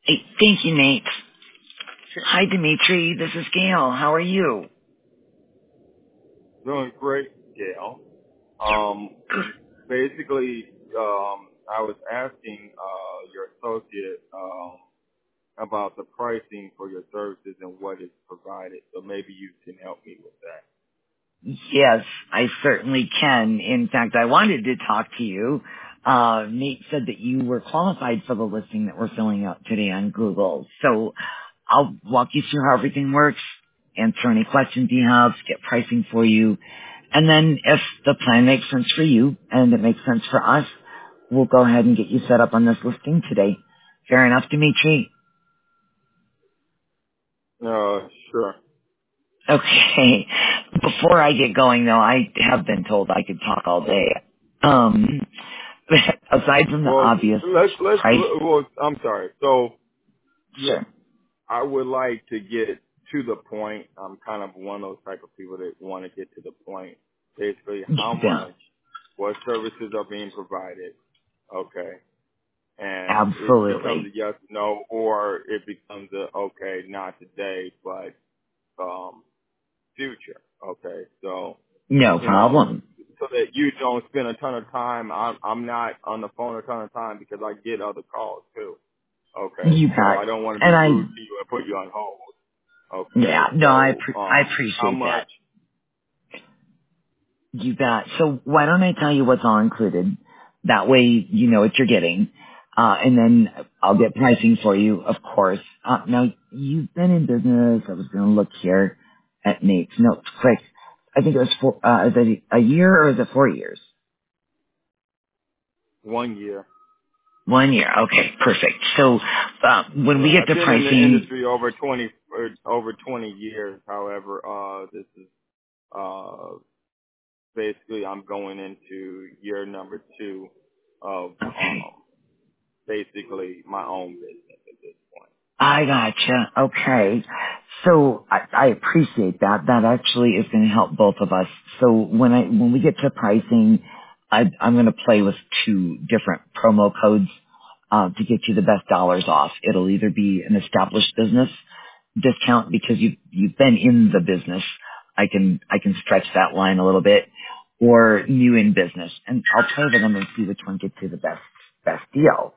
Hey, thank you, Nate. Hi, Dimitri. This is Gail. How are you? Doing great, Gail. Um, basically, I was asking your associate about the pricing for your services and what is provided. So maybe you can help me with that. Yes, I certainly can. In fact, I wanted to talk to you. Nate said that you were qualified for the listing that we're filling out today on Google. So I'll walk you through how everything works, answer any questions you have, get pricing for you. And then if the plan makes sense for you and it makes sense for us, we'll go ahead and get you set up on this listing today. Fair enough, Dimitri? Sure. Okay. Before I get going, though, I have been told I could talk all day. Aside from the Well, obvious price, well, I'm sorry. So, yeah, sure, I would like to get to the point. I'm kind of one of those type of people that want to get to the point. Basically, how yeah, much, what services are being provided. Okay. And it becomes a absolutely, yes, no, or it becomes a okay, not today, but future. Okay, so no problem. so that you don't spend a ton of time. I'm not on the phone a ton of time because I get other calls too. Okay, You so got, I don't want to be and rude to you and put you on hold. yeah, Okay, no, so I how appreciate that. much? You bet. So why don't I tell you what's all included? That way you know what you're getting. And then I'll get pricing for you, of course. Now, you've been in business. I was going to look here at Nate's notes quick. I think it was is it a year or is it 4 years? 1 year. 1 year. Okay, perfect. So, when we Yeah, get I've to been in the pricing, industry over 20 years. However, this is uh basically I'm going into year number 2 of okay. basically my own business at this point. I gotcha. Okay. So I appreciate that. That actually is going to help both of us. So when we get to pricing, I'm going to play with two different promo codes to get you the best dollars off. It'll either be an established business discount because you've been in the business. I can stretch that line a little bit, or new in business, and I'll play with them and see which one gets you the best deal.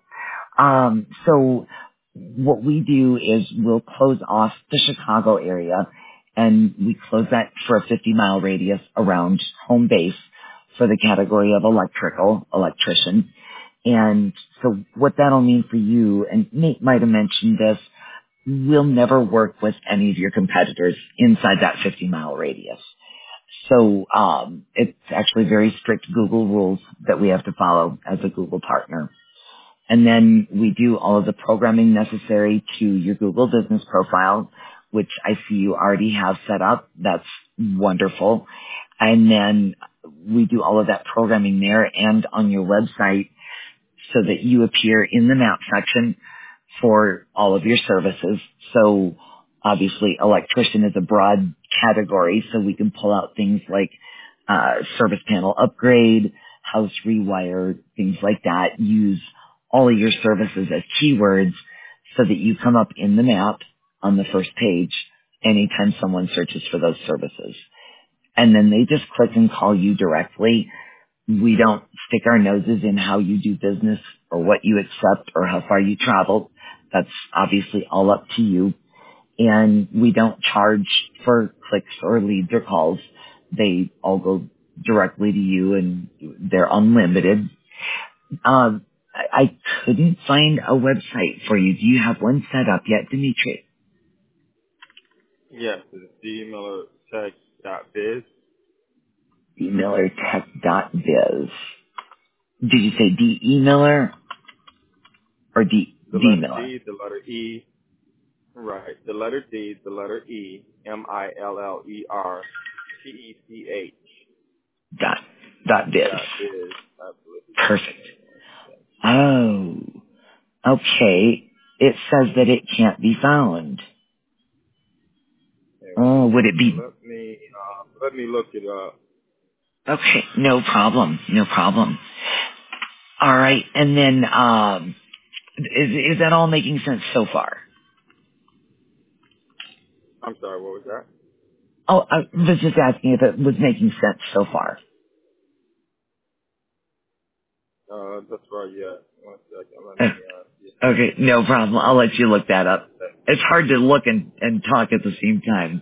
So what we do is we'll close off the Chicago area and we close that for a 50-mile radius around home base for the category of electrician. And so what that'll mean for you, and Nate might have mentioned this, we'll never work with any of your competitors inside that 50-mile radius. So it's actually very strict Google rules that we have to follow as a Google partner. And then we do all of the programming necessary to your Google business profile, which I see you already have set up. That's wonderful. And then we do all of that programming there and on your website so that you appear in the map section for all of your services. So obviously electrician is a broad category, so we can pull out things like service panel upgrade, house rewire, things like that. Use all of your services as keywords so that you come up in the map on the first page anytime someone searches for those services. And then they just click and call you directly. We don't stick our noses in how you do business or what you accept or how far you travel. That's obviously all up to you. And we don't charge for clicks or leads or calls. They all go directly to you and they're unlimited. I couldn't find a website for you. Do you have one set up yet, Dimitri? Yes, it's dmillertech.biz. DMillerTech.biz. Did you say D.E. Miller or The D letter Miller? D, the letter E, right. The letter D, the letter E, MILLERTECH. Dot, dot biz. Biz. Absolutely. Perfect. Oh, okay. It says that it can't be found. There we Oh, would go. it So be? let me look it up. Okay, no problem. No problem. All right. And then, Is that all making sense so far? I'm sorry, what was that? Oh, I was just asking if it was making sense so far. That's right, yeah. One second, let Uh, me, get Okay, no problem. I'll let you look that up. that. It's hard to look and talk at the same time.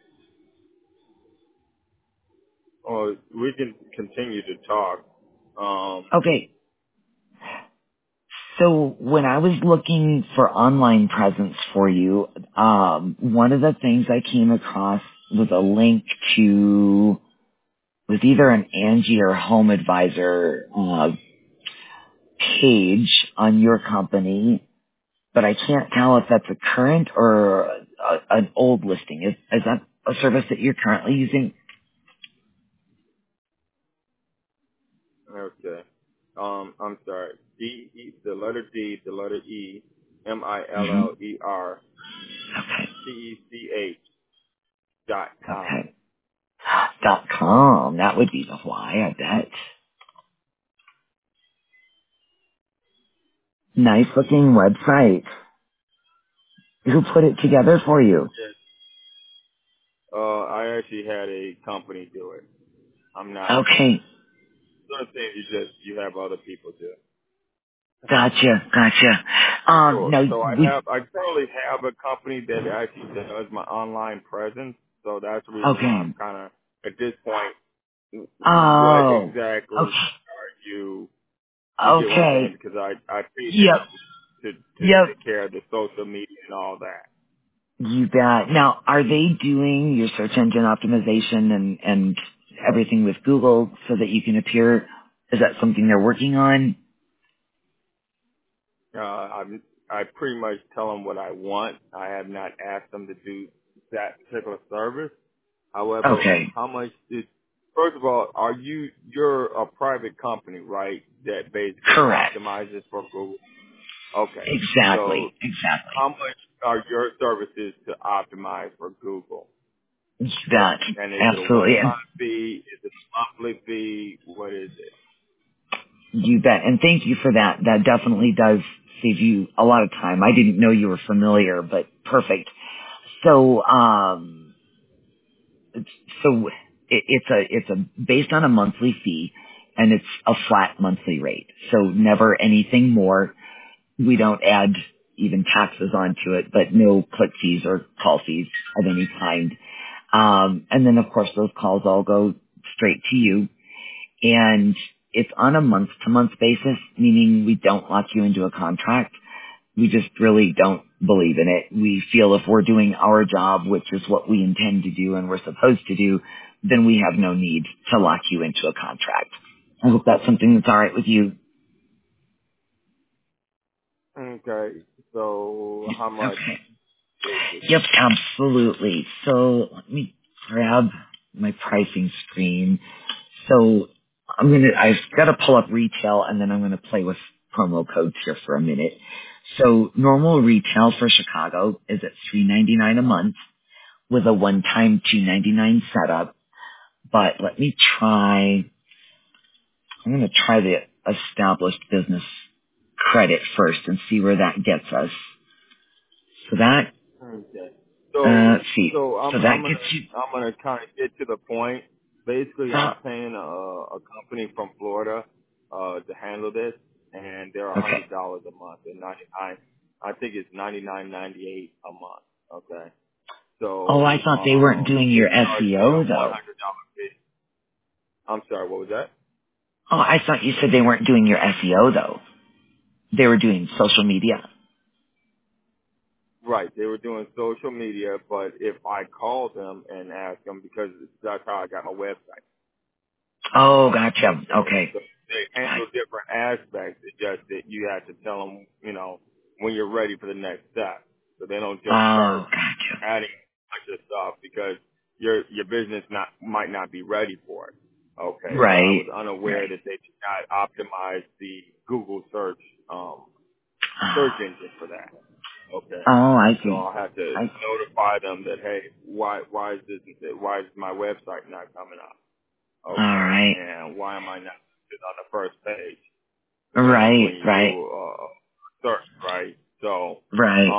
Oh, we can continue to talk. Okay, so when I was looking for online presence for you, one of the things I came across was a link to was either an Angie or Home Advisor page on your company, but I can't tell if that's a current or an old listing. Is that a service that you're currently using? Okay. I'm sorry. The letter D, the letter E, Hmm. MILLER, TECH .com. Okay. .com. That would be the why, I bet. Nice looking website. Who put it together for you? Yes. I actually had a company do it. I'm not, Okay. some things you have other people do. Gotcha. Sure. Now, So I currently have a company that actually does my online presence. So that's the reason why I'm okay. kind of, at this point, what Oh. exactly Okay. are you get what I'm saying? Okay. Because I paid Yep. them to Yep. take care of the social media and all that. You bet. Now, are they doing your search engine optimization and everything with Google so that you can appear? Is that something they're working on? I pretty much tell them what I want. I have not asked them to do that particular service. However, Okay. how much is, first of all, you're a private company, right? That basically Correct. optimizes for Google. Okay. So Exactly. how much are your services to optimize for Google? That. And is it a Absolutely. one-time And fee? Is it a monthly fee? What is it? you bet. And thank you for that. That definitely does save you a lot of time. I didn't know you were familiar, but perfect. So, so it's a based on a monthly fee and it's a flat monthly rate. So never anything more. We don't add even taxes onto it, but no click fees or call fees of any kind. And then of course those calls all go straight to you, and it's on a month to month basis, meaning we don't lock you into a contract. We just really don't believe in it. We feel if we're doing our job, which is what we intend to do and we're supposed to do, then we have no need to lock you into a contract. I hope that's something that's all right with you. Okay. So how much Okay. is it? Yep, absolutely. So let me grab my pricing screen. So I've got to pull up retail and then I'm going to play with promo codes here for a minute. So normal retail for Chicago is at $3.99 a month with a one-time $2.99 setup. But let me try, I'm going to try the established business credit first and see where that gets us. So that, Okay. So let's see. so So that gets you, I'm gonna kind of get to the point. Basically, I'm oh, paying a company from Florida to handle this, and they're okay. $100 a month, and 99. I think it's 99.98 a month. Okay. Oh, I So thought they weren't doing they your charge me a SEO though. $100 fee. I'm sorry. What was that? Oh, I thought you said they weren't doing your SEO though. They were doing social media. Right. They were doing social media, but if I called them and asked them, because that's how I got my website. Oh, gotcha. Okay. Okay. So they handle different aspects. It's just that you have to tell them, when you're ready for the next step. So they don't just start Oh, gotcha. adding a bunch of stuff because your business might not be ready for it. Okay. So I was Right. unaware Right. that they did not optimize the Google search Oh, engine for that. Okay. I So see. I'll have to I, notify them that, hey, why is my website not coming up? all Okay. right. And why am I not on the first page? When Right. you do Right. search, right? So, Right.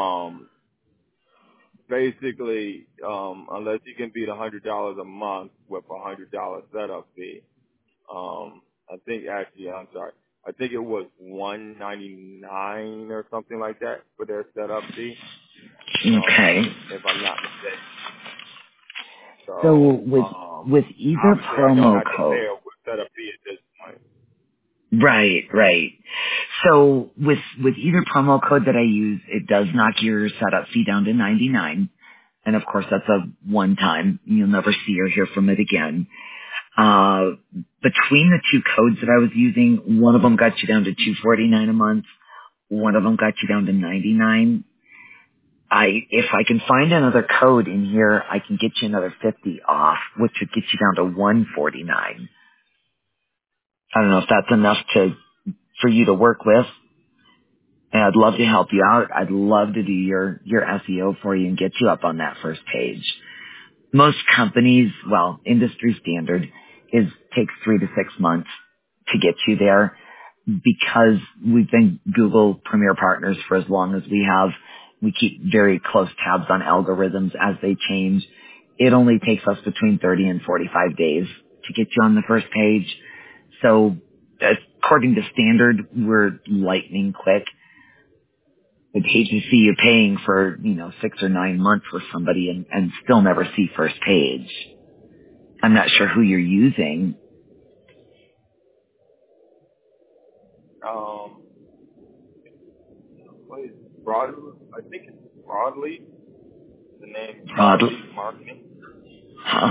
basically, unless you can beat $100 a month with $100 setup fee, I think actually, I'm sorry, I think it was $199 or something like that for their setup fee, Okay. if I'm not mistaken. So So, with either obviously, I don't promo have to code, pay a setup fee at this point. right. So with either promo code that I use, it does knock your setup fee down to 99. And of course, that's a one time. You'll never see or hear from it again. Between the two codes that I was using, one of them got you down to 249 a month. One of them got you down to 99. If I can find another code in here, I can get you another 50 off, which would get you down to 149. I don't know if that's enough for you to work with. And I'd love to help you out. I'd love to do your SEO for you and get you up on that first page. Most companies, well, industry standard takes 3 to 6 months to get you there. Because we've been Google Premier Partners for as long as we have. We keep very close tabs on algorithms as they change. It only takes us between 30 and 45 days to get you on the first page. So according to standard, we're lightning quick. I'd hate to see you paying for, 6 or 9 months with somebody and still never see first page. I'm not sure who you're using. What is I think it's Broadleaf. The name Broadly. Broadleaf Marketing. Huh.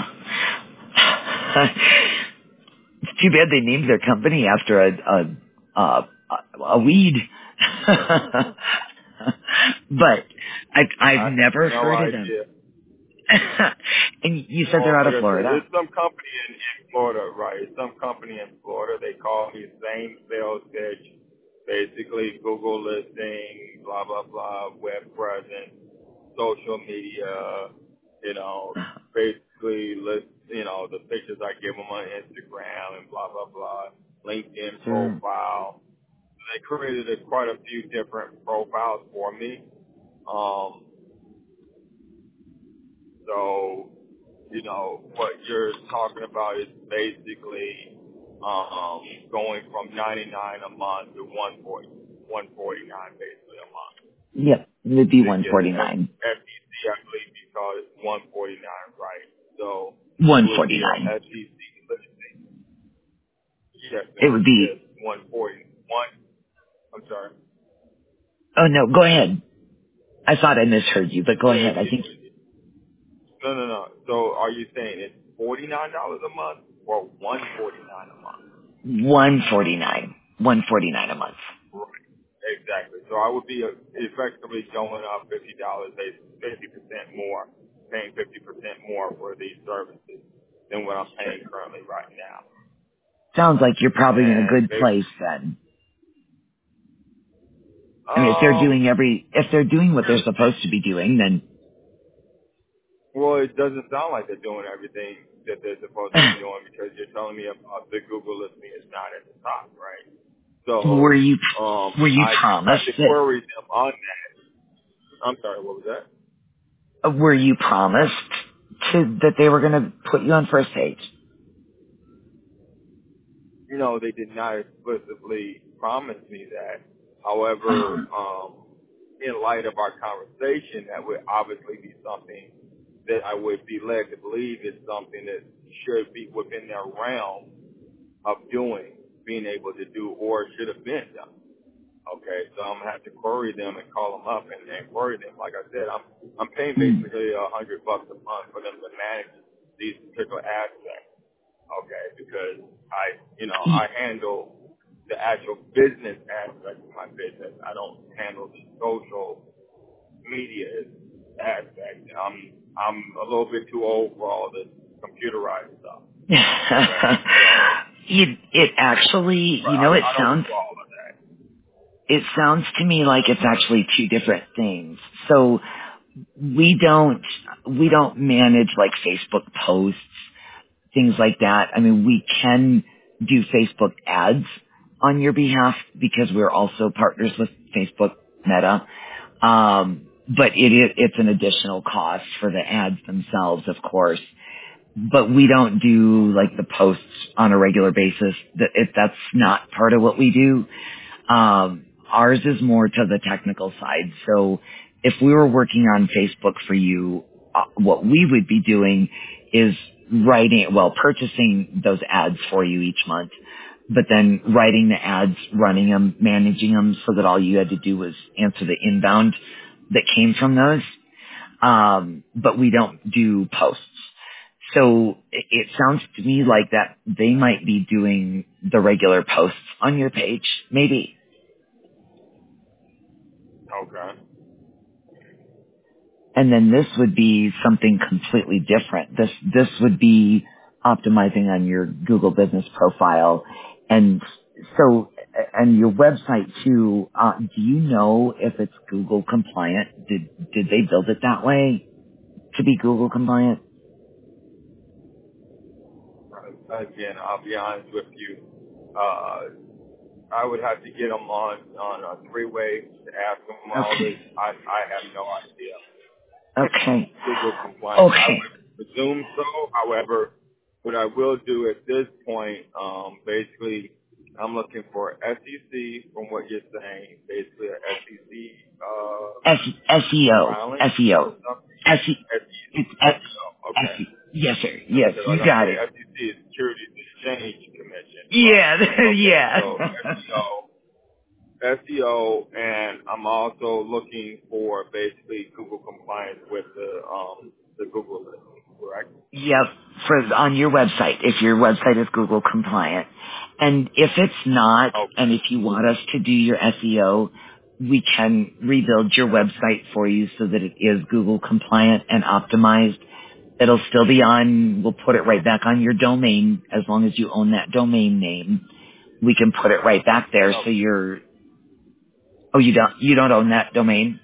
It's too bad they named their company after a weed. But I've I have never no heard of them. idea. And you said Well, they're out like of I said, Florida. it's some company in Florida, right? It's some company in Florida. They call me same sales pitch, basically Google listing, blah, blah, blah, web presence, social media, basically list, the pictures I give them on Instagram and blah, blah, blah, LinkedIn Sure. profile. They created quite a few different profiles for me. So, what you're talking about is basically going from 99 a month to 149 basically a month Yep, it would be to get the 149. FTC, I believe, because it's 149, right? So it would be a 149. FTC listing. Yes, It ma'am. would Yes, be. 141. I'm sorry. Oh no, go ahead. I thought I misheard you, but go Yeah, ahead. I think no. So are you saying it's $49 a month or 149 a month? 149. 149 a month. Right. Exactly. So I would be effectively going up $50, 50% more, paying 50% more for these services than what I'm paying currently right now. Sounds like you're probably in a And good place then. I mean, um, if they're doing what they're supposed to be doing, then well, it doesn't sound like they're doing everything that they're supposed to be doing because you're telling me about the Google listing is not at the top, right? were So you I promised had to that query them on that. I'm sorry, what was that? were you promised that they were going to put you on first page? No, they did not explicitly promise me that. However, Uh-huh. in light of our conversation, that would obviously be something that I would be led to believe is something that should be within their realm of doing, being able to do, or should have been done. Okay, so I'm gonna have to query them and call them up and query them. Like I said, I'm paying basically $100 a month for them to manage these particular aspects. Okay, because I handle the actual business aspect of my business. I don't handle the social media aspect. I'm a little bit too old for all this computerized stuff. Okay, so it actually, I don't do all of that. it sounds to me like it's actually two different things. So we don't manage like Facebook posts, things like that. I mean, we can do Facebook ads on your behalf because we're also partners with Facebook Meta. But it's an additional cost for the ads themselves, of course. But we don't do like the posts on a regular basis. That's not part of what we do. Ours is more to the technical side. So if we were working on Facebook for you, what we would be doing is purchasing those ads for you each month, but then writing the ads, running them, managing them so that all you had to do was answer the inbound that came from those. But we don't do posts. So it sounds to me like that they might be doing the regular posts on your page, maybe. Okay. And then this would be something completely different. This would be optimizing on your Google business profile. And so, and your website too, do you know if it's Google compliant? Did they build it that way to be Google compliant? Again, I'll be honest with you. I would have to get them on a three-way to ask them all this. Okay. I have no idea. Okay. Google compliance. I Okay. would presume so. However, what I will do at this point, basically, I'm looking for SEC from what you're saying. Basically, a SEO. filing or SEO. something. It's SEO. Okay. yes, sir. Yes, So you like I got say, it. SEC is Securities and Exchange Commission, right? Yeah, Okay. yeah. So SEO, and I'm also looking for basically Google compliance with the Google listing, correct? Yep, on your website, if your website is Google compliant. And if it's not, and Okay. if you want us to do your SEO, we can rebuild your website for you so that it is Google compliant and optimized. It'll still be we'll put it right back on your domain as long as you own that domain name. We can put it right back there so you don't own that domain?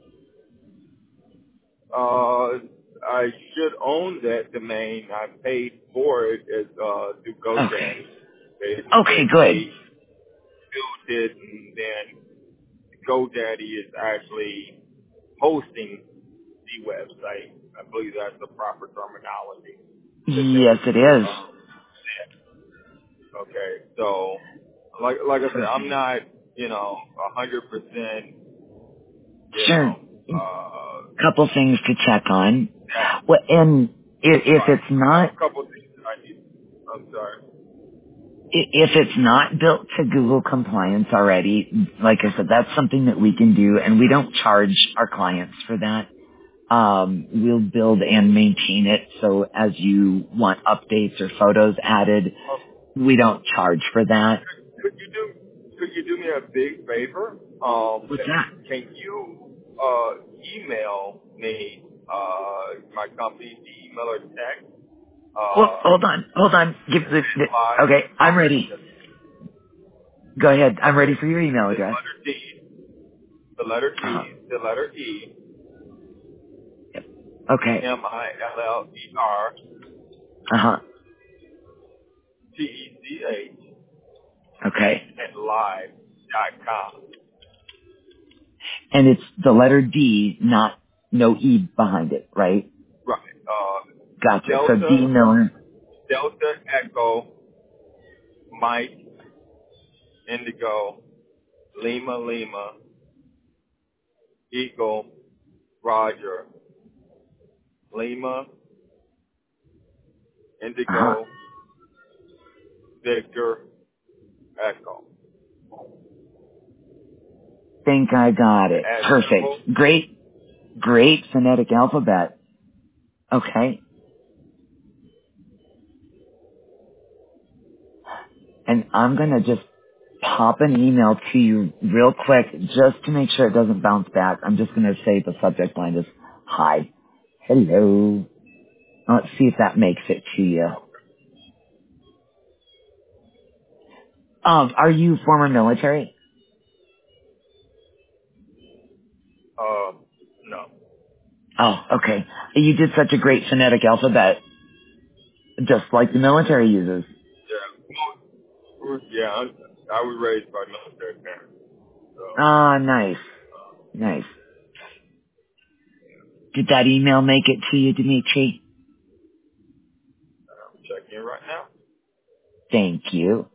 I should own that domain. I paid for it as through Okay. GoDaddy. Okay, good. They built it, and then GoDaddy is actually hosting the website. I believe that's the proper terminology that Yes, they it is. said. Okay, so like I said, I'm not 100% Sure. uh, Couple things to check on. that Well, and if right. it's I have not, a couple of things that I need. I'm sorry. if it's not built to Google compliance already, like I said, that's something that we can do, and we don't charge our clients for that. We'll build and maintain it, so as you want updates or photos added, we don't charge for that. Could you do me a big favor? What's that? Can you email me my company, the email or text? Well, hold on. Okay, I'm ready. Go ahead. I'm ready for your email It's address. letter D, the letter Uh-huh. D, the letter E, Okay. MILLER Uh-huh. TECH Okay. at live.com. And it's the letter D, no E behind it, right? Right. Gotcha. So D Delta, Miller. Delta Echo, Mike, Indigo, Lima Lima, Eagle, Roger, Lima, Uh-huh. Indigo, Victor, Echo. Think I got it. At symbol, Perfect. Great phonetic alphabet. Okay. And I'm going to just pop an email to you real quick just to make sure it doesn't bounce back. I'm just going to say the subject line is hi. Hello. Let's see if that makes it to you. Are you former military? no. Oh, okay. You did such a great phonetic alphabet, just like the military uses. Yeah. Yeah, I was raised by military parents. So, Ah, nice. Nice. Did that email make it to you, Dimitri? I'm checking it right now. Thank you.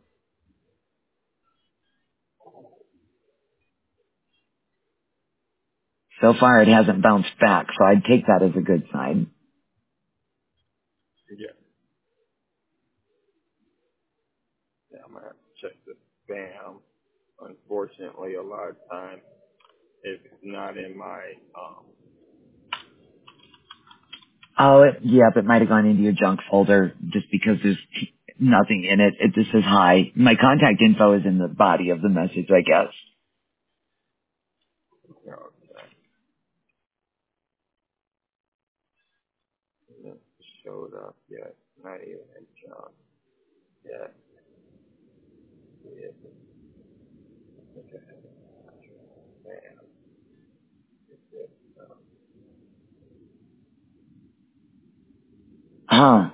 So far it hasn't bounced back, so I'd take that as a good sign. Yeah. Yeah, I'm gonna have to check the spam. Unfortunately, a lot of times it's not in my Oh, yep, it might have gone into your junk folder just because there's nothing in it. It just says hi. My contact info is in the body of the message, I guess. it showed up yet. Not even in junk yet. Yeah. Okay. Spam. Huh.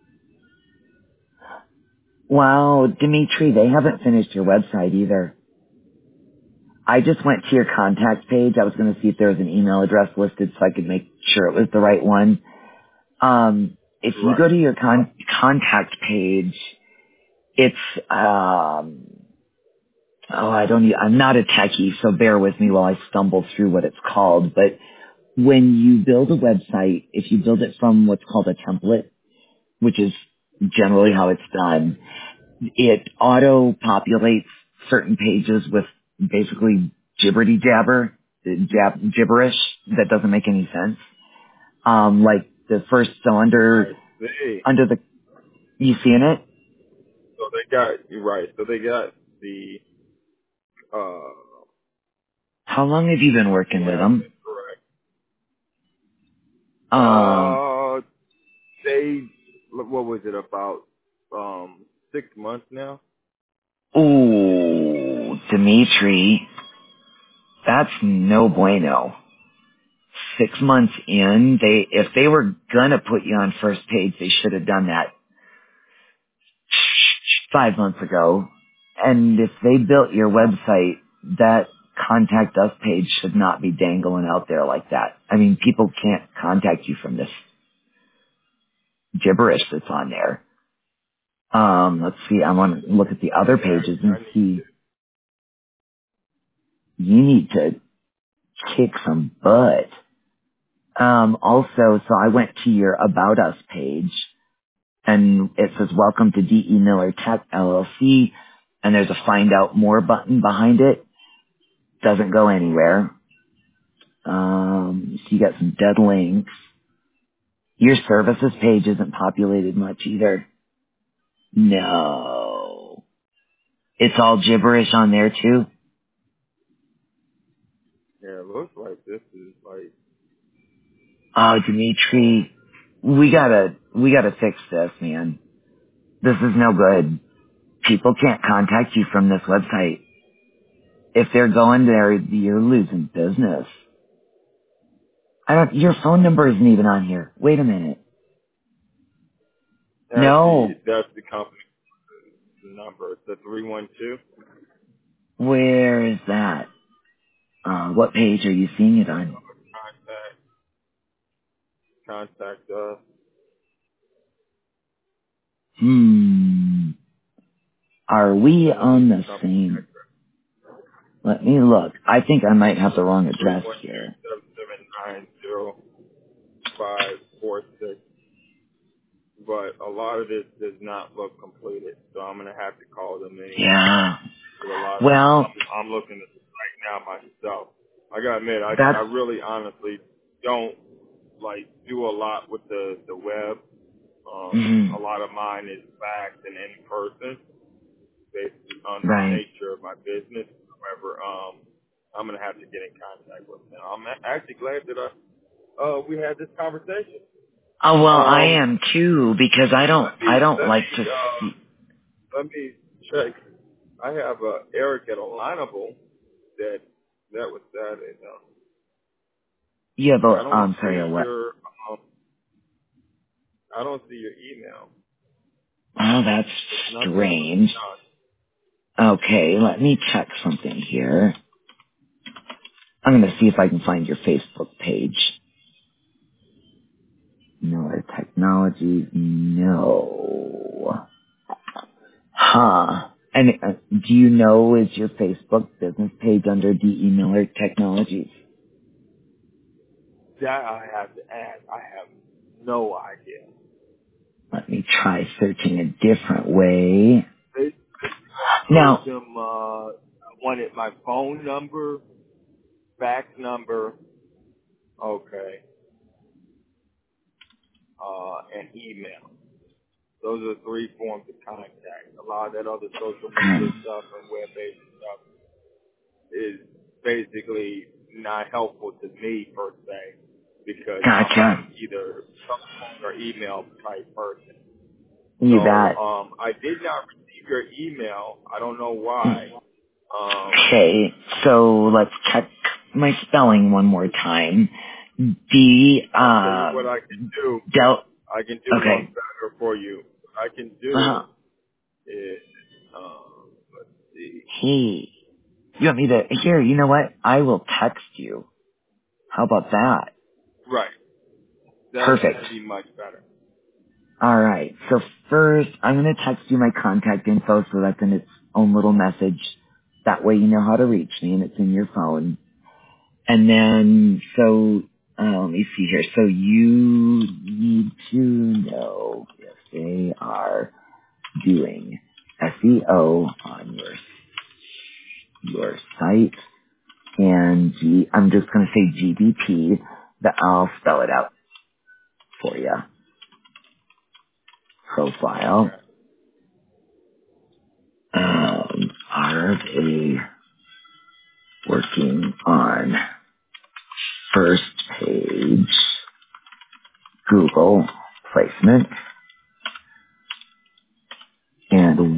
Wow, Dimitri, they haven't finished your website either. I just went to your contact page. I was going to see if there was an email address listed so I could make sure it was the right one. If you go Right. to your contact page, it's, I'm not a techie, so bear with me while I stumble through what it's called, but when you build a website, if you build it from what's called a template, which is generally Yeah. how it's done, it auto-populates certain pages with basically gibberty jabber, gibberish that doesn't make any sense. Like the first, so I see. under the, you seeing it? So they got you're right. So they got the How long have you been let working me with have them? this correct. Um, They what was it about 6 months now? ooh, Dimitri, that's no bueno. 6 months in, if they were gonna put you on first page, they should have done that 5 months ago. And if they built your website, that contact us page should not be dangling out there like that. I mean, people can't contact you from this gibberish that's on there. Let's see, I want to look at the other Yeah, pages I and need to. see, you need to kick some butt. Also, so I went to your About Us page, and it says, welcome to D.E. Miller Tech LLC, and there's a find out more button behind it. Doesn't go anywhere. So you got some dead links. Your services page isn't populated much either. No. It's all gibberish on there too. Yeah, it looks like this is like Oh, um Dimitri, we gotta fix this, man. This is no good. People can't contact you from this website. If they're going there, you're losing business. Your phone number isn't even on here. Wait a minute. No. that's the company number. It's the 312. Where is that? What page are you seeing it on? Contact us. Hmm. Are we And then on it's the the company same? Let me look. I think I might have the wrong three address one two here. seven seven nine zero five four six. But a lot of this does not look completed, so I'm gonna have to call them anyway. Yeah. Because a lot of Well, I'm looking at this right now myself. I gotta admit, I that's, really honestly don't like do a lot with the web. mm, A lot of mine is fax and in person, based on the right. nature of my business. However, I'm gonna have to get in contact with them. I'm actually glad that we had this conversation. Oh, well, I Um, am too, because let me I don't let like me to see, let me check. I have Eric at Alignable that was Saturday. No, you have I don't I'm sorry, see what? your um, I don't see your email. Oh, that's It's nothing but strange. junk. Okay, let me check something here. I'm going to see if I can find your Facebook page. Miller Technologies, no. Huh. And do you know, is your Facebook business page under DE Miller Technologies? That I have to ask. I have no idea. Let me try searching a different way. They told Now, them wanted my phone number, fax number, okay, and email. Those are 3 forms of contact. A lot of that other social media stuff and web-based stuff is basically not helpful to me per se because gotcha. I'm either telephone or email type person. You So bet. I did not receive your email. I don't know why. Okay, so let's check my spelling one more time. D, I'll tell you what I can do. Del, I can do one okay. better for you. I can do is let's see. Hey, you want me to, here, you know what? I will text you. How about that? Right. Perfect. That'd be much better. All right. So first, I'm going to text you my contact info so that's in its own little message. That way you know how to reach me and it's in your phone. And then, so, let me see here. So you need to know if they are doing SEO on your site and I'm just going to say GBP, but I'll spell it out for you. Profile. Okay. Are they working on first page Google placement? And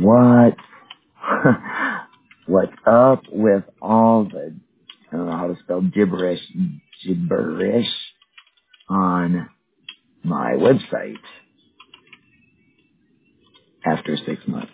what's up with all the, I don't know how to spell gibberish on my website after 6 months?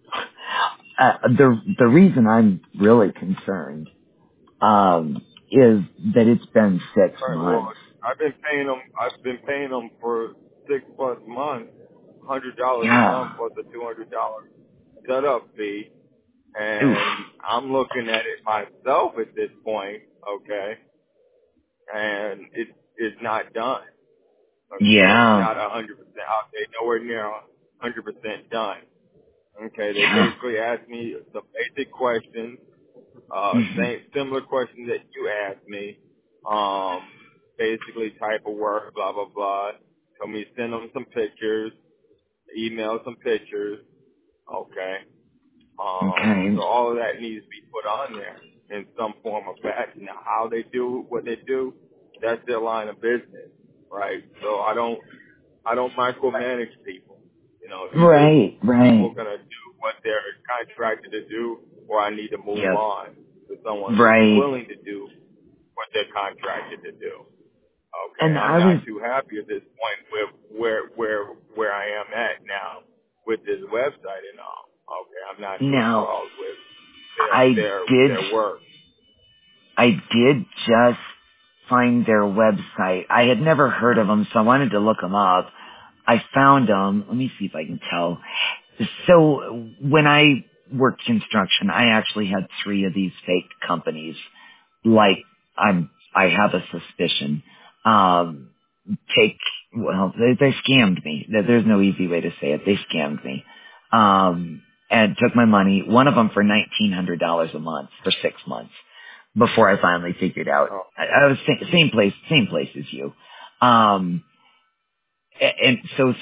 The reason I'm really concerned, is that it's been 6 All right. Well, months. I've been paying them. I've been paying them for 6+ months, $100 a Yeah. month plus a $200 setup fee, Oof. and I'm looking at it myself at this point. Okay, and it's not done. Okay, it's Yeah. not 100% out there, nowhere near 100% done. Okay, they Yeah. basically asked me some basic questions, Hmm. similar questions that you asked me. Basically type of work, blah blah blah. Told me to send them some pictures, email some pictures. Okay. Okay. So all of that needs to be put on there in some form or fashion. Now, how they do what they do, that's their line of business, right? So I don't micromanage people. You know, either Right. people Right. are gonna do what they're contracted to do, or I need to move Yep. on to someone who's Right. willing to do what they're contracted to do. Okay, And I'm I was, not too happy at this point with where I am at now with this website and all. Okay, I'm not too now, enthralled with I did, their work. I did just find their website. I had never heard of them, so I wanted to look them up. I found them. Let me see if I can tell. So when I worked construction, I actually had 3 of these fake companies. Like I have a suspicion. Um, they scammed me. There's no easy way to say it. They scammed me. And took my money. One of them for $1,900 a month for 6 months before I finally figured out. Oh, I was same place as you. And so,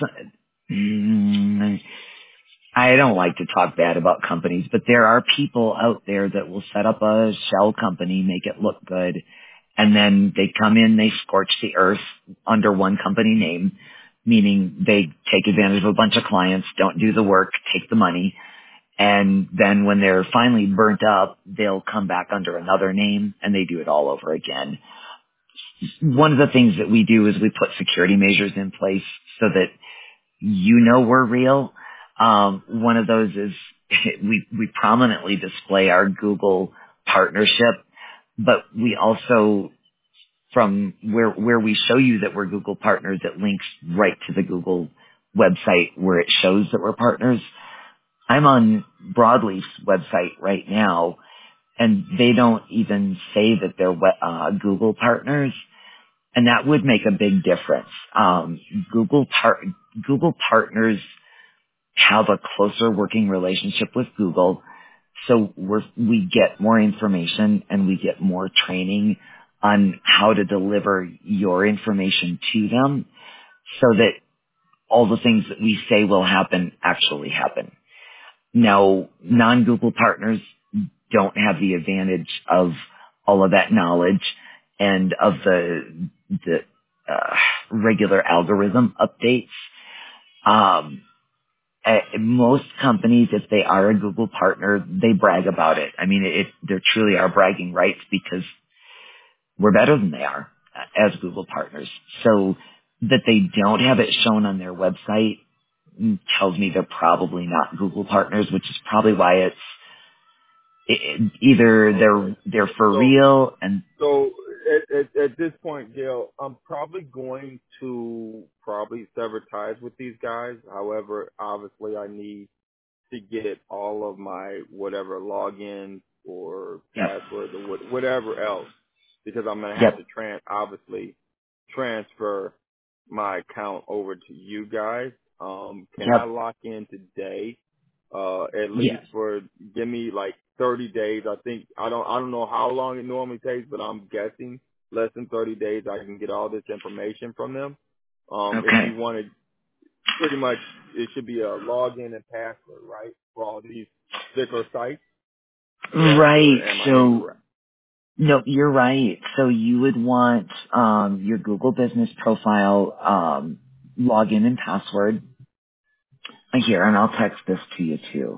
I don't like to talk bad about companies, but there are people out there that will set up a shell company, make it look good, and then they come in, they scorch the earth under one company name, meaning they take advantage of a bunch of clients, don't do the work, take the money, and then when they're finally burnt up, they'll come back under another name and they do it all over again. One of the things that we do is we put security measures in place so that you know we're real. One of those is we prominently display our Google partnership but we also, from where we show you that we're Google partners, it links right to the Google website where it shows that we're partners. I'm on Broadleaf's website right now, and they don't even say that they're Google partners, and that would make a big difference. Google partners have a closer working relationship with Google, so we get more information and we get more training on how to deliver your information to them so that all the things that we say will happen actually happen. Now, non-Google partners don't have the advantage of all of that knowledge and of the regular algorithm updates. Most companies, if they are a Google partner, they brag about it. I mean, there truly are bragging rights because we're better than they are as Google partners. So that they don't have it shown on their website tells me they're probably not Google partners, which is probably why either Okay. they're for So real and So at this point, Gail, I'm probably going to sever ties with these guys. However, obviously I need to get all of my whatever login or yep, passwords or whatever else because I'm going to have yep, to obviously transfer my account over to you guys. Can I yep, lock in today? At least yes, give me like 30 days. I don't know how long it normally takes, but I'm guessing less than 30 days I can get all this information from them. If okay, you want to pretty much, it should be a login and password, right? For all these particular sites, correct? Or right. am I So incorrect? no, you're right. So you would want your Google Business profile login and password here, and I'll text this to you too.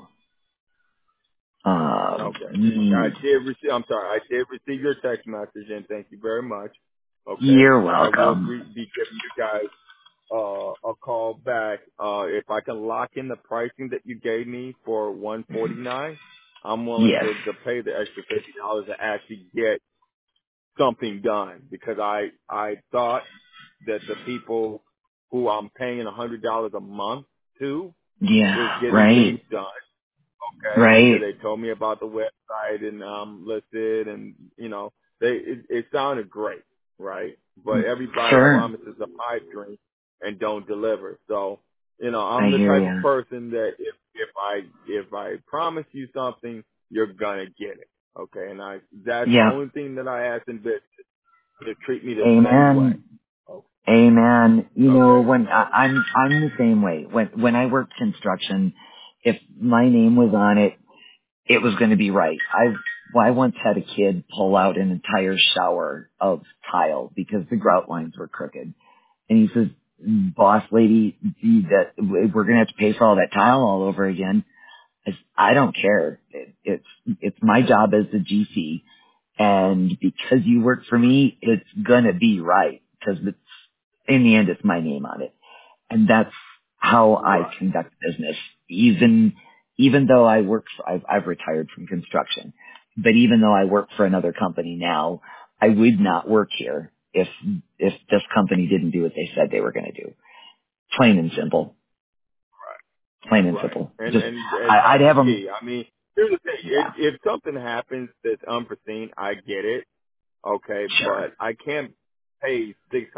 Okay. I Need did receive, I'm sorry, I did receive your text message and thank you very much. Okay. You're I will welcome. be giving you guys a call back. If I can lock in the pricing that you gave me for 149, I'm willing Yes. to pay the extra $50 to actually get something done because I thought that the people who I'm paying $100 a month to was Yeah. getting things Right. done. Okay, because Right. they told me about the website and listed and it sounded great, right? But everybody Sure. promises a pipe dream and don't deliver. So, I'm I the hear type of you. person that if I promise you something, you're gonna get it. Okay, and that's the Yep. only thing that I ask in business to treat me the same way. Amen. Oh, Amen. You know, okay. when I'm the same way. When I worked construction, if my name was on it, it was going to be right. I once had a kid pull out an entire shower of tile because the grout lines were crooked, and he says, "Boss lady, that we're going to have to pay for all that tile all over again." I don't care. It's my job as the GC, and because you work for me, it's gonna be right because in the end, it's my name on it. And that's how I Right. conduct business. Even though I've retired from construction, but even though I work for another company now, I would not work here if this company didn't do what they said they were going to do. Plain and simple. Plain and Right. simple. And Just, and I'd that's the have them, key. I mean, here's the thing. yeah, If something happens that's unforeseen, I get it. Okay, sure. but I can't pay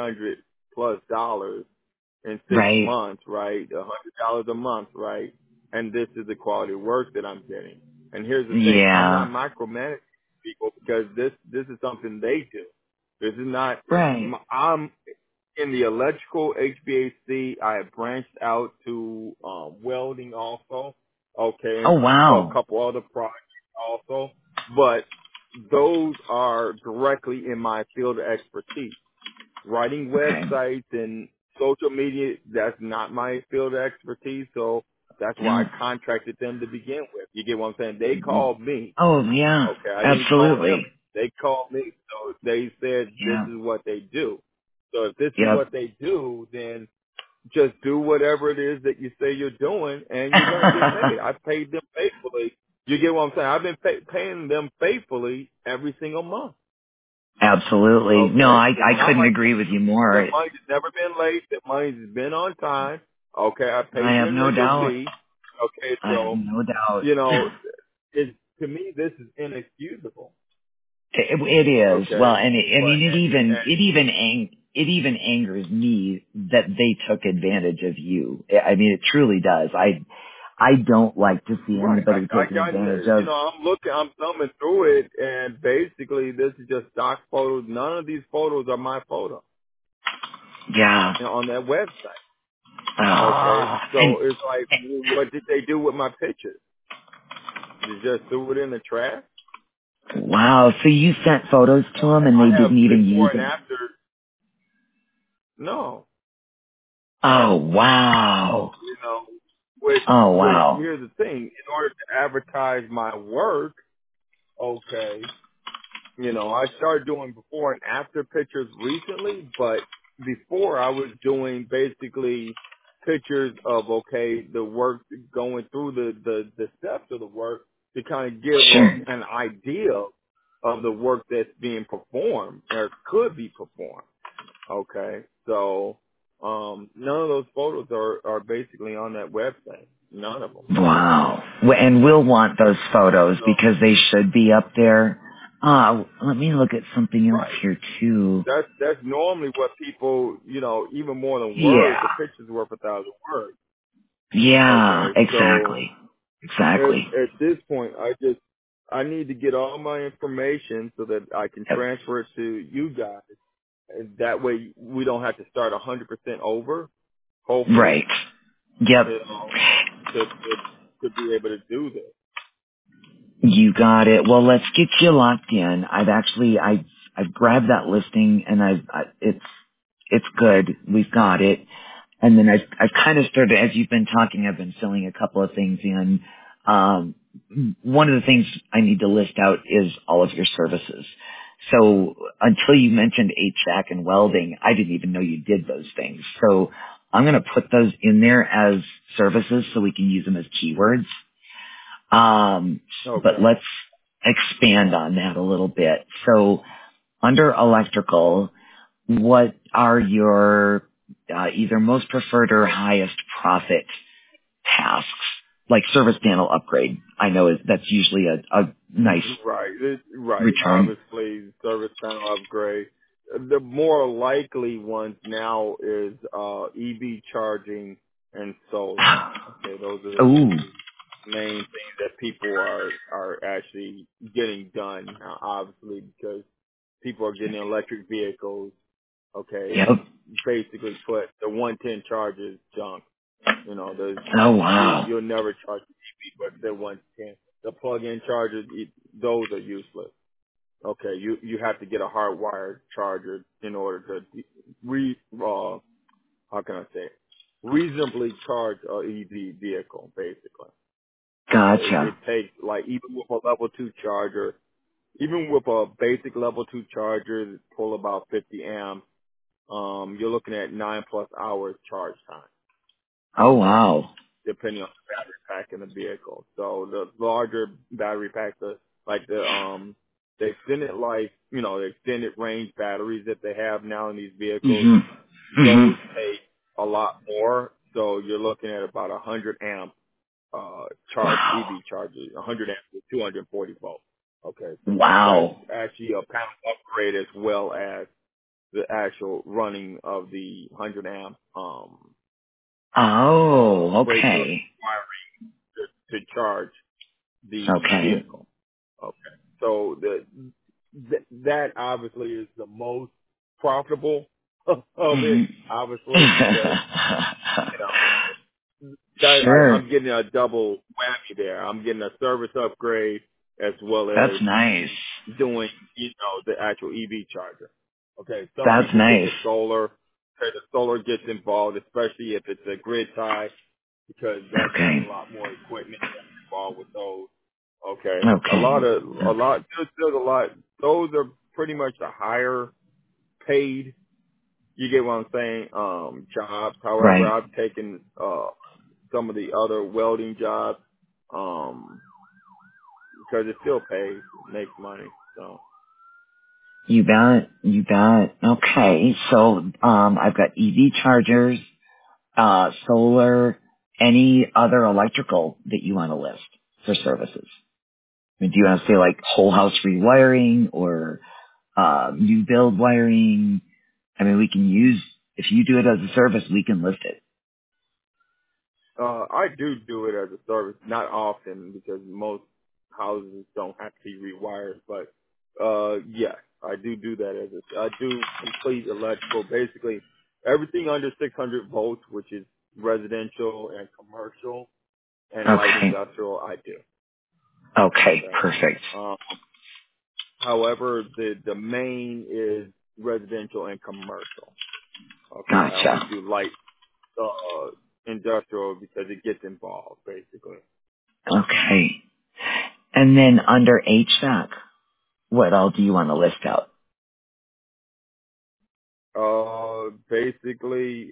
$600+ in six Right. months, right? $100 a month, right? And this is the quality of work that I'm getting. And here's the thing. I'm not Yeah. micromanaging people because this is something they do. This is not, Right. I'm in the electrical HVAC. I have branched out to welding also. Okay, Oh, and a wow. couple other projects also. But those are directly in my field of expertise. Writing Okay. websites and social media, that's not my field of expertise. So that's why I Yeah. contracted them to begin with. You get what I'm saying? They called me. Oh, yeah. Okay, I didn't call them. Absolutely. They called me. So they said this Yeah. is what they do. So if this is Yep. what they do, then just do whatever it is that you say you're doing and you're going to get paid. I paid them faithfully. You get what I'm saying? I've been paying them faithfully every single month. Absolutely. No, Okay, it's I not couldn't like agree with you more. the money's never been late. The money's been on time. Okay, I I paid have your no legal doubt. fee. Okay, I have so no doubt. you know, to me this is inexcusable. It is. Well, Okay, and I but mean, it even angers me that they took advantage of you. I mean, it truly does. I don't like to see right, anybody taken advantage of. I'm thumbing through it, and basically this is just stock photos. None of these photos are my photo, Yeah. on that website. Okay, And so it's like, what did they do with my pictures? They just threw it in the trash? wow. So you sent photos to them and I they have didn't even use before and them. after. No, Oh, wow. you know, which Oh, which wow. here's the thing: in order to advertise my work, okay, I started doing before and after pictures recently, but before I was doing basically pictures of the work, going through the steps of the work to kind of give Sure. an idea of the work that's being performed or could be performed. Okay. So, none of those photos are basically on that website. None of them. Wow. And we'll want those photos So, because they should be up there. Let me look at something else right. here too. That's normally what people, even more than words, Yeah. a picture's worth 1,000 words. Yeah, Okay. So, exactly. Exactly. at this point, I need to get all my information so that I can Yep. transfer it to you guys. And that way we don't have to start 100% over, hopefully, Right. Yep. you know, to be able to do this. You got it. Well, let's get you locked in. I've grabbed that listing and it's good. We've got it. And then I've kind of started, as you've been talking, I've been filling a couple of things in. Um, one of the things I need to list out is all of your services. So until you mentioned HVAC and welding, I didn't even know you did those things. So I'm going to put those in there as services so we can use them as keywords. But Okay. let's expand on that a little bit. So under electrical, what are your either most preferred or highest profit tasks? Like service panel upgrade. I know that's usually a nice Right. Right. return. Obviously, service panel upgrade. The more likely ones now is EV charging and solar. Okay, those are the Ooh, two main things that people are actually getting done now. Obviously, because people are getting electric vehicles. Okay, yep. and basically put the 110 chargers junk. There's Oh wow. you'll never charge the EV, but the 110, the plug-in chargers, those are useless. Okay, you have to get a hardwired charger in order to how can I say it? Reasonably charge a EV vehicle, basically. It Gotcha. takes, like, even with a level 2 charger, even with a basic level 2 charger that pull about 50 amps, you're looking at 9+ hours charge time, Oh wow. depending on the battery pack in the vehicle. So the larger battery packs, like the extended life, the extended range batteries that they have now in these vehicles, Mhm. Mhm. those take a lot more. So you're looking at about 100 amp charge, Wow. EV charges, 100 amp with 240 volts. Okay, so that's Wow. actually a panel upgrade as well as the actual running of the 100 amp Oh, breaker okay. wiring to charge the Okay. vehicle. Okay, so that obviously is the most profitable of it, Mhm. obviously, because that Sure. I'm getting a double whammy there. I'm getting a service upgrade as well as That's nice. doing, the actual EV charger. Okay, some That's people get nice. the solar, because the solar gets involved, especially if it's a grid tie, because that's a Okay. lot more equipment that's involved with those. Okay, Okay. there's a lot. Those are pretty much the higher paid. You get what I'm saying? Jobs. However, Right. I've taken some of the other welding jobs because it still pays, makes money. So You bet. You bet. Okay. So, I've got EV chargers, solar, any other electrical that you want to list for services. I mean, do you want to say like whole house rewiring or, new build wiring? I mean, we can use, if you do it as a service, we can list it. I do it as a service, not often because most houses don't have to be rewired, but yes, I do that as I do complete electrical, basically everything under 600 volts, which is residential and commercial and light Okay. industrial, I do. Okay. Okay. Perfect. Um, however, the main is residential and commercial. Okay. I Gotcha. don't do light industrial because it gets involved, basically. Okay. And then under HVAC, what all do you want to list out? Basically,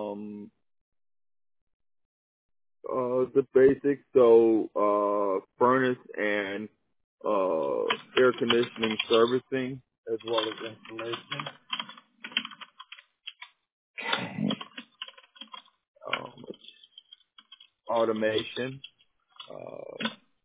the basics. So, furnace and, air conditioning servicing as well as installation, um, automation, uh,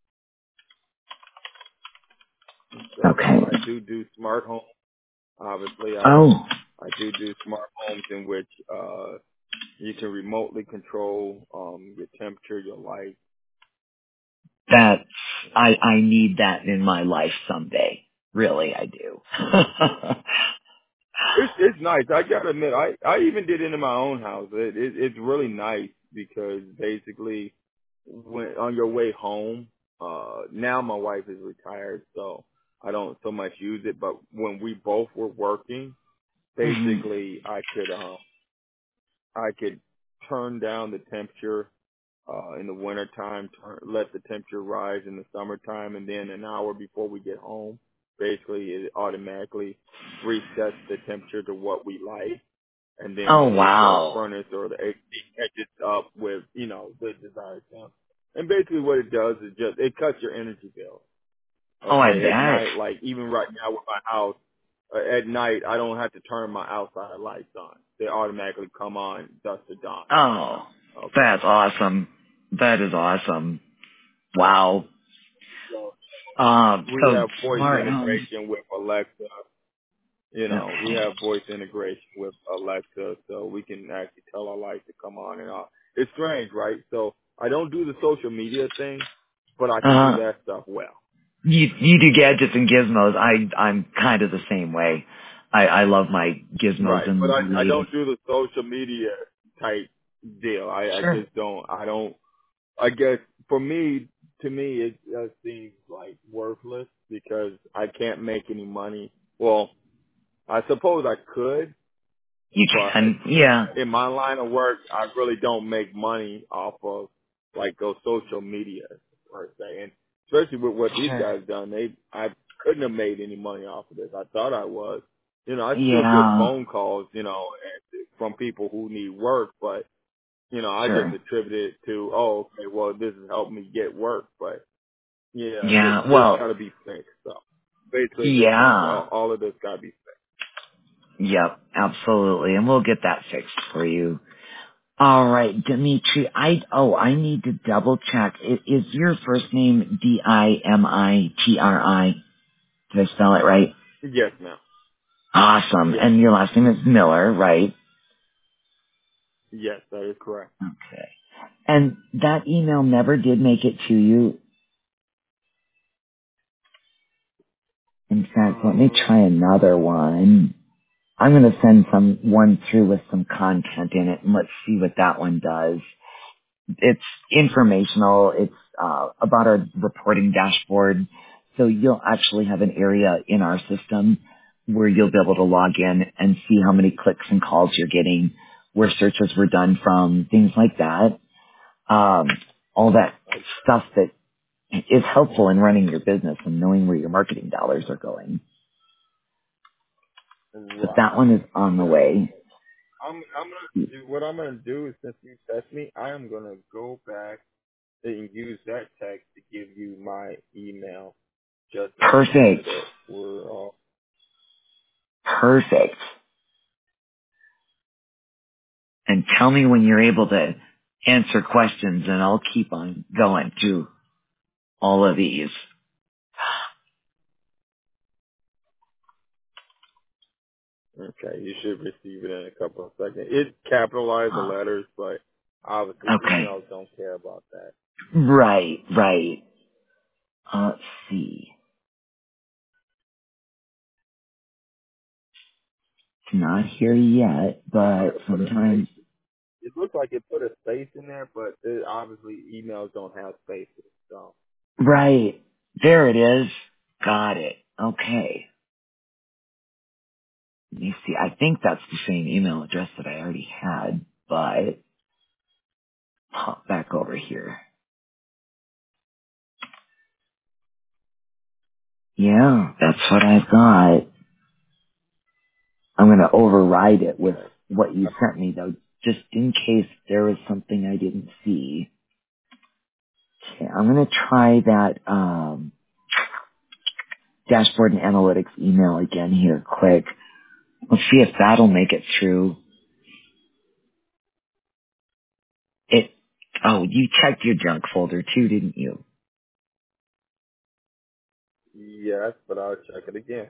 and stuff. Okay. I do smart home. Obviously, Oh, I do smart homes in which, you can remotely control, your temperature, your light, that's, you know. I need that in my life someday. Really, I do. It's nice. I gotta admit, I even did it in my own house. It's really nice because basically, when on your way home, now my wife is retired, so I don't so much use it. But when we both were working, Mhm. basically, I could turn down the temperature in the wintertime, let the temperature rise in the summertime, and then an hour before we get home, basically it automatically resets the temperature to what we like, and then Oh, the wow. furnace or the AC catches up with, the desired temp. And basically what it does is just, it cuts your energy bill. Oh, I Okay, at bet. night, like even right now with my house, at night I don't have to turn my outside lights on. They automatically come on dusk to dawn. Oh, Okay. that's awesome. That is awesome. Wow. So we So have voice smart homes. integration with Alexa. We Okay. have voice integration with Alexa, so we can actually tell our lights to come on and off. It's strange, right? So I don't do the social media thing, but I can do Uh, that stuff well. you do gadgets and gizmos. I'm kind of the same way. I love my gizmos Right. But and the I latest. don't do the social media type deal. I Sure. just don't, I guess for me, to me, it just seems like worthless because I can't make any money. Well, I suppose I could, You but can. Yeah. in my line of work, I really don't make money off of like those social media per se, and especially with what these Sure. guys done, I couldn't have made any money off of this. I thought I was, I still get Yeah. phone calls, from people who need work, but I just Sure. attribute it to, oh, okay, well, this has helped me get work, but yeah, Yeah. this Well. got to be fixed. So basically, Yeah. all of this got to be Yep. Absolutely. And we'll get that fixed for you. All right, Dimitri. I need to double check. Is your first name Dimitri? Did I spell it right? fixed. Yes, ma'am. Awesome. Yes, And your last name is Miller, right? yes, that is correct. Okay. And that email never did make it to you. In fact, let me Uh, try another one. I'm going to send one through with some content in it, and let's see what that one does. It's informational. It's about our reporting dashboard. So you'll actually have an area in our system where you'll be able to log in and see how many clicks and calls you're getting, where searches were done from, things like that. Um, all that okay. stuff that is helpful in running your business and knowing where your marketing dollars are going. But Right. that one is on the Yeah. way. I'm gonna do what I'm gonna do is since you text me, I am gonna go back and use that text to give you my email just to make sure Perfect. that we're all. Perfect. And tell me when you're able to answer questions, and I'll keep on going through all of these. Okay, you should receive it in a couple of seconds. It capitalized the letters, but obviously Okay. emails don't care about that. Right, right. Let's see. It's not here yet, Might but have put a sometimes. space. It looks like it put a space in there, but obviously emails don't have spaces. So Right. There it is. Got it. Okay. Let me see. I think that's the same email address that I already had, but pop back over here. Yeah, that's what I've got. I'm going to override it with okay, what you sent me, though, just in case there was something I didn't see. Okay, I'm going to try that dashboard and analytics email again here quick. Let's see if that'll make it through. It. Oh, you checked your junk folder too, didn't you? yes, but I'll check it again.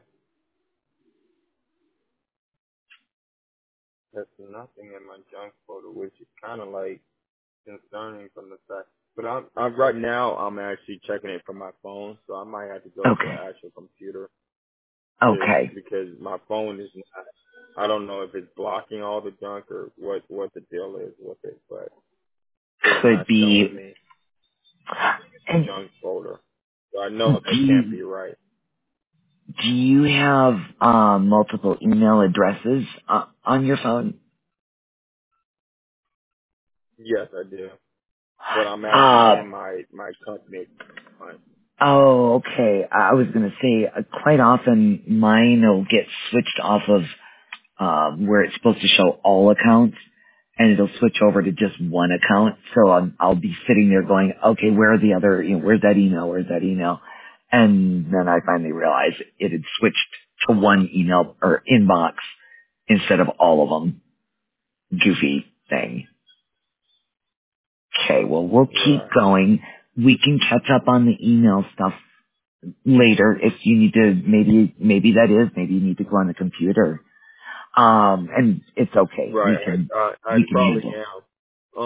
There's nothing in my junk folder, which is kind of like concerning from the fact. But I'm right now. I'm actually checking it from my phone, so I might have to go to Okay. an actual computer Okay. because my phone is not. I don't know if it's blocking all the junk or what the deal is with it, but it's Could not showing be. me And junk folder. So I know do that can't you, be right. do you have multiple email addresses on your phone? Yes, I do. But I'm actually Uh, in my company. oh, okay. I was going to say, quite often mine will get switched off of where it's supposed to show all accounts, and it'll switch over to just one account. So I'll be sitting there going, okay, where are the other, where's that email? Where's that email? And then I finally realized it had switched to one email or inbox instead of all of them. Goofy thing. Okay, well, we'll keep Right. going. We can catch up on the email stuff later if you need to. Maybe that is. Maybe you need to go on the computer. And it's okay. Right. I We can probably handle. am.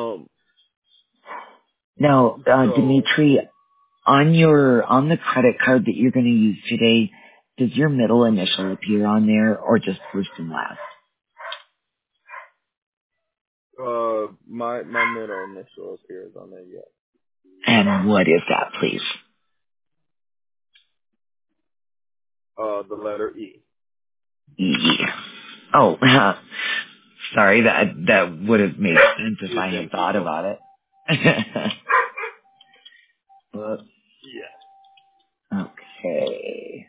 Now, So Dimitri, on the credit card that you're going to use today, does your middle initial appear on there, or just first and last? my middle initial appears on there. Yes. And what is that, please? The letter E. E. Oh, sorry. That would have made sense if It's I in had thought Eagle. about it. Whoops. Yeah. Okay.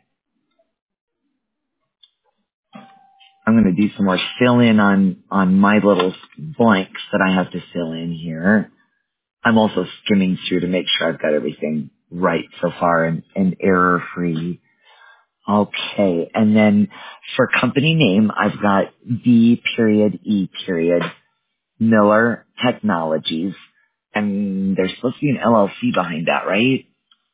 I'm going to do some more fill in on my little blanks that I have to fill in here. I'm also skimming through to make sure I've got everything right so far and error free. Okay. And then for company name, I've got D period E period Miller Technologies. And there's supposed to be an LLC behind that, right?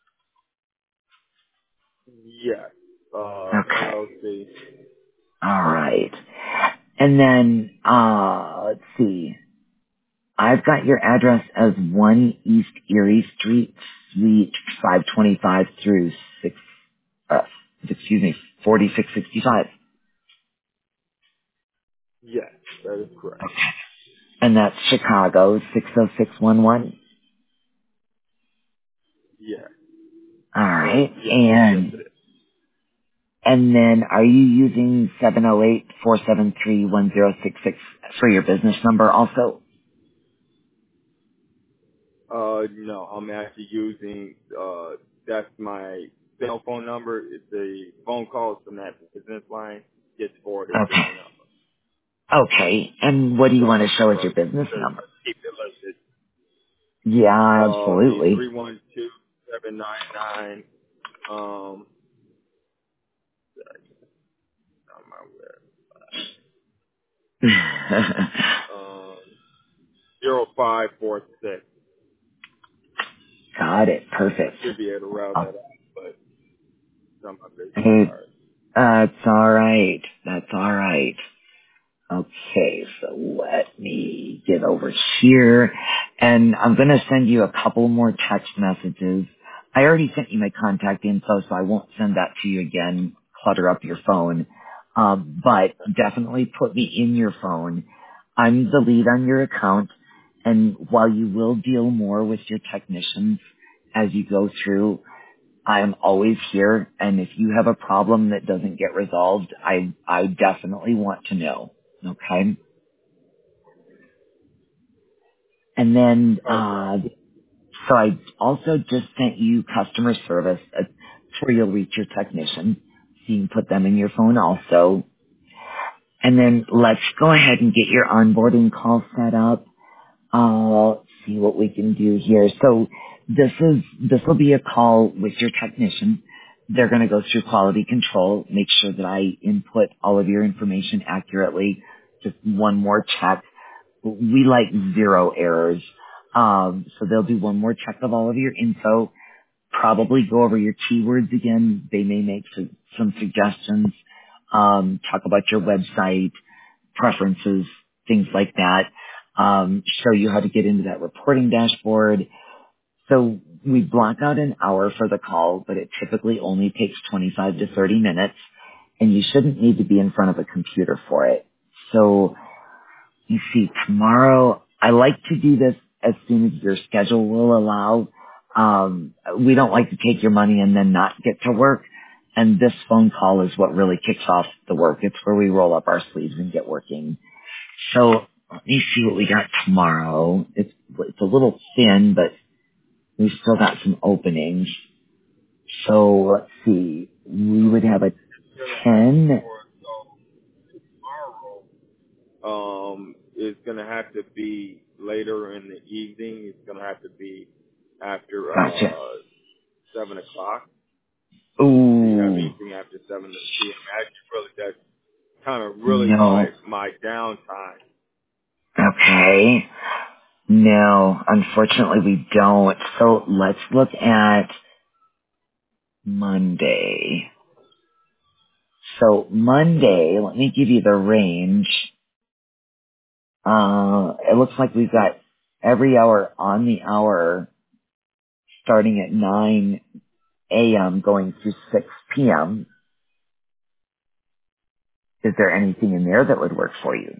Yes. Okay. LLC. All right. And then, let's see. I've got your address as 1 East Erie Street, Suite 525 through 4665. Yes, that is correct. Okay. And that's Chicago, 60611. Yes. Alright. Yes, it is. And then are you using 708-473-1066 for your business number also? No, I'm actually using, that's my cell phone number. It's the phone calls from that business line gets forwarded to Okay. my number. Okay. And what do you want to show as So your business to number? keep it listed, Yeah, the absolutely. 312799, I'm not aware. Um, 0546. Got it. I Perfect. should be able to route that Oh, out, but it's on my business hey, card. that's all right. That's all right. Okay, so let me get over here, and I'm going to send you a couple more text messages. I already sent you my contact info, so I won't send that to you again, clutter up your phone. But definitely put me in your phone. I'm the lead on your account, and while you will deal more with your technicians as you go through, I am always here, and if you have a problem that doesn't get resolved, I definitely want to know. Okay? And then, Okay. so I also just sent you customer service. It's where you'll reach your technician. So you can put them in your phone also. And then let's go ahead and get your onboarding call set up. See what we can do here. So this will be a call with your technician. They're going to go through quality control, make sure that I input all of your information accurately. Just one more check. We like zero errors. So they'll do one more check of all of your info, probably go over your keywords again. They may make some suggestions, talk about your website, preferences, things like that, show you how to get into that reporting dashboard. So we block out an hour for the call, but it typically only takes 25 to 30 minutes, and you shouldn't need to be in front of a computer for it. So you see, tomorrow, I like to do this as soon as your schedule will allow. We don't like to take your money and then not get to work. And this phone call is what really kicks off the work. It's where we roll up our sleeves and get working. So let me see what we got tomorrow. It's a little thin, but we've still got some openings. So let's see. We would have a It's gonna have 10. for tomorrow. It's gonna have to be later in the evening. It's gonna have to be after Gotcha. 7 o'clock. Do you have Ooh, anything after 7 p.m.? That's kind of really no. my downtime. Okay. No, unfortunately we don't. So let's look at Monday. So Monday, let me give you the range. It looks like we've got every hour on the hour starting at 9 a.m. going through 6 p.m. Is there anything in there that would work for you?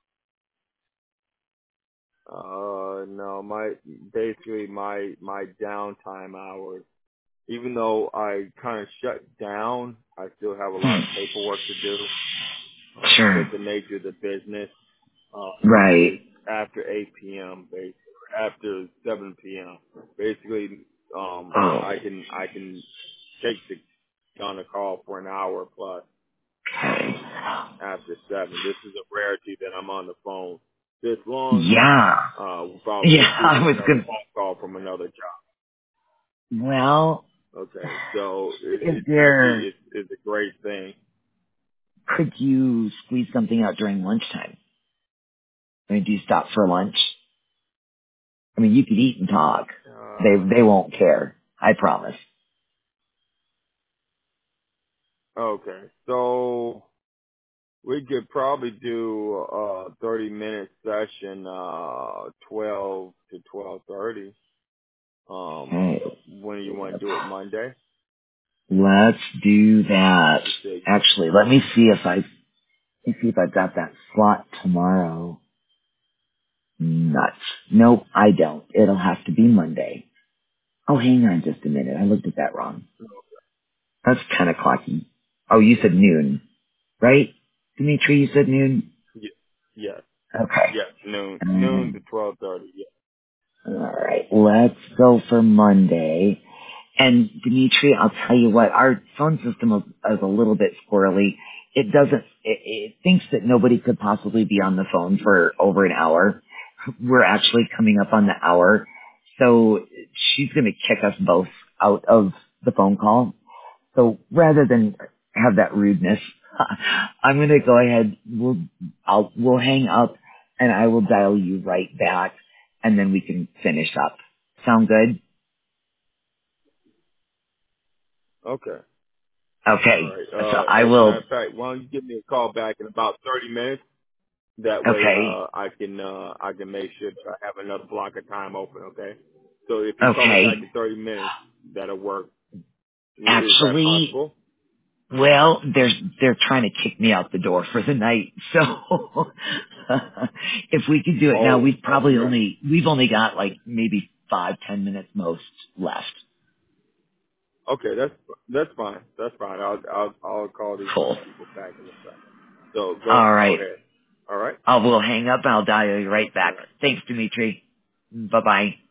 No, basically my downtime hours. Even though I kind of shut down, I still have a lot of paperwork to do. With Sure. the nature of the business, Right. it's after 8 p.m. basically, after 7 p.m. Basically, Oh, I can take on a call for an hour plus okay. after 7. This is a rarity that I'm on the phone this long Yeah. without Yeah, I receiving was another gonna, phone call from another job. well, Okay, so is it's there, actually it's a great thing. could you squeeze something out during lunchtime? I mean, do you stop for lunch? I mean, you could eat and talk. They won't care. I promise. Okay, so we could probably do a 30-minute session, 12 to 12:30. Okay, When you want to do it Monday? let's do that. You say Actually, let me see if I've got that slot tomorrow. Nuts. Nope, I don't. It'll have to be Monday. Oh, hang on just a minute. I looked at that wrong. That's 10 o'clock. Oh, you said noon, right? Dimitri, you said noon? yes, Okay. yes, noon to 12:30. Yeah. All right, let's go for Monday. And Dimitri, I'll tell you what, our phone system is a little bit squirrely. It thinks that nobody could possibly be on the phone for over an hour. We're actually coming up on the hour. So she's going to kick us both out of the phone call. So rather than have that rudeness, I'm going to go ahead. We'll hang up and I will dial you right back and then we can finish up. Sound good? Okay. All Okay. right. So I As a will, matter of fact, why don't you give me a call back in about 30 minutes? That way, okay. I can make sure that I have another block of time open. Okay. So if you call me back Okay. in 30 minutes, that'll work. Is that Actually, possible? well, they're trying to kick me out the door for the night. So if we could do it now, Oh, okay. we've only got like maybe 5-10 minutes most left. Okay, that's fine. That's fine. I'll call these Cool. people back in a second. So All go right. ahead. All right. I will hang up and I'll dial you right All back. right. Thanks, Dimitri. Bye bye.